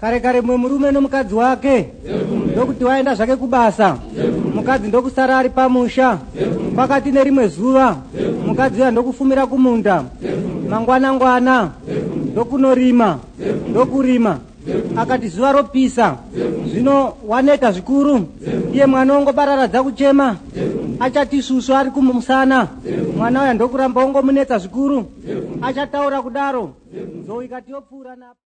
Kare kare mwe murume nomukadzi wake ndokuti waenda zvake kubasa, mukadzi ndokusara ari pamusha. Pakati nerimwe zuva mukadzi uya ndokufumira kumunda, mangwana ndokunorima, ndokurima. Akati zuva ropisa, zvino waneta zvikuru, iye mwana ongobararadza kuchema, achati susu ari kumusana. Mwana uya ndokuramba ongomunetsa zvikuru, achataura kudaro, nzou ikati yopfuura na